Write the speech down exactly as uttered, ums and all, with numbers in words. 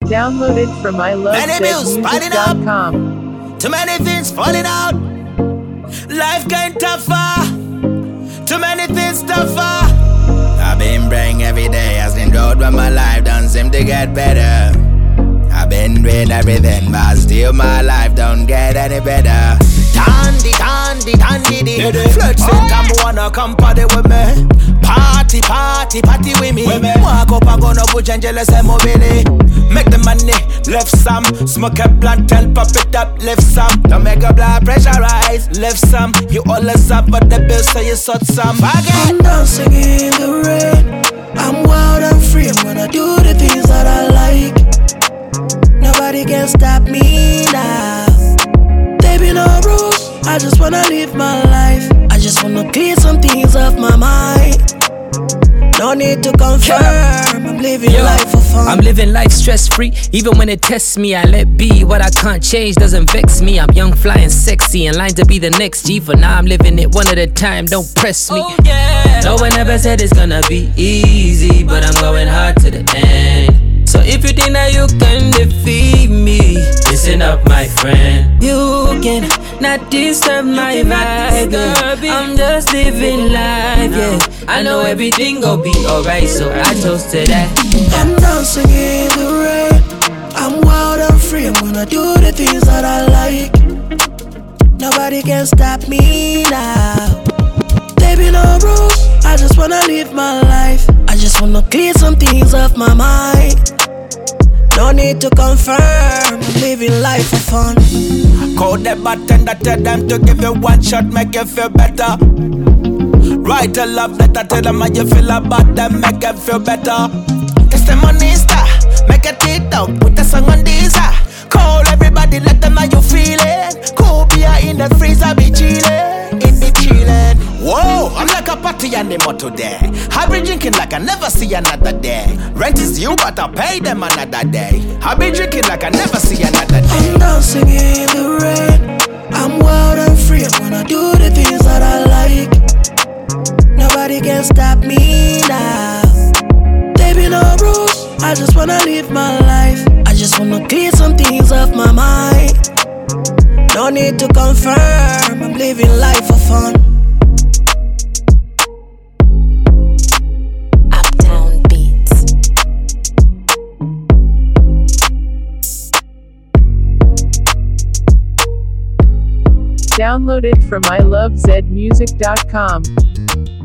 Downloaded from I love Many zed bills music piling dot up. com. Too many things falling out. Life getting tougher. Too many things tougher. I've been praying every day as the road when my life don't seem to get better. I've been doing everything, but still my life don't get any better. Tandy, tandy, tandy, di. Flirt sing time wanna come party with me. Party, party, party with me. Walk up and go no bush and jealous and mobile. Make the money, left some. Smoke a blunt and pop it up, left some. Don't make your blood pressure rise, left some. You always up but the bill so you sort some. I'm dancing in the rain. I'm wild and free. I'm gonna do the things that I like. Nobody can stop me now. There be no rules, I just wanna live my life. I just wanna clear some things off my mind. No need to confirm, I'm living Yo, life for fun. I'm living life stress-free. Even when it tests me, I let be. What I can't change doesn't vex me. I'm young, fly, and sexy, in line to be the next G. For now I'm living it one at a time, don't press me. Oh, yeah. No one ever said it's gonna be easy, but I'm going hard to the end. So if you think that you can defeat me, listen up, my friend. You can not disturb my vibe, yeah. I'm just living life, yeah. I know everything gon' be alright, so I toast to that. I'm dancing in the rain. I'm wild and free. I'm gonna do the things that I like. Nobody can stop me now. There be no rules, I just wanna live my life. I just wanna clear some things off my mind. No need to confirm, I'm living life for fun. Call the bartender, tell them to give you one shot, make you feel better. Write a love letter, tell them how you feel about them, make them feel better. It's the money star, make a tit out, put the song on this. Call everybody, let them know you feeling. Cool beer in the freezer, be chillin', it be chillin'. Whoa, I'm like a party animal today. I've been drinking like I never see another day. Rent is due, but I'll pay them another day. I've been drinking like I never see another day. I'm dancing in the rain. I'm wild and free. I'm gonna do the things that I like. Nobody can stop me now. There be no rules, I just wanna live my life. I just wanna clear some things off my mind. No need to confirm, I'm living life for fun. Uptown Beats. Downloaded from I love zed music dot com.